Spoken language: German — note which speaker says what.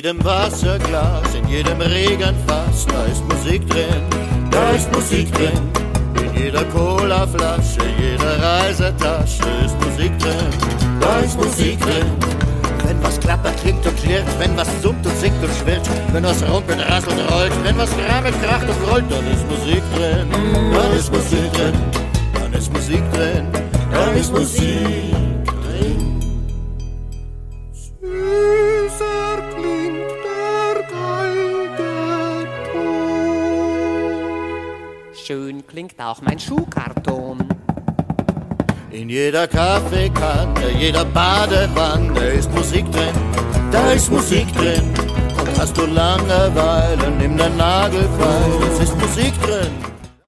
Speaker 1: jedem Wasserglas, in jedem Regenfass, da ist Musik drin, da ist Musik drin. In jeder Colaflasche, jeder Reisetasche ist Musik drin, da ist Musik drin. Wenn was klappert, klingt und klirrt, wenn was summt und singt und schwirrt, wenn was rumpelt, rasselt, rollt, wenn was krabbelt, kracht und rollt, dann ist Musik drin, dann ist Musik drin, dann ist Musik drin, dann ist Musik drin. Süßer klingt der Geigenton.
Speaker 2: Schön klingt auch mein Schuhkarton.
Speaker 1: In jeder Kaffeekanne, jeder Badewanne ist Musik drin, da ist Musik drin. Und hast du Langeweile, nimm dein Nagelfeil, es ist Musik drin.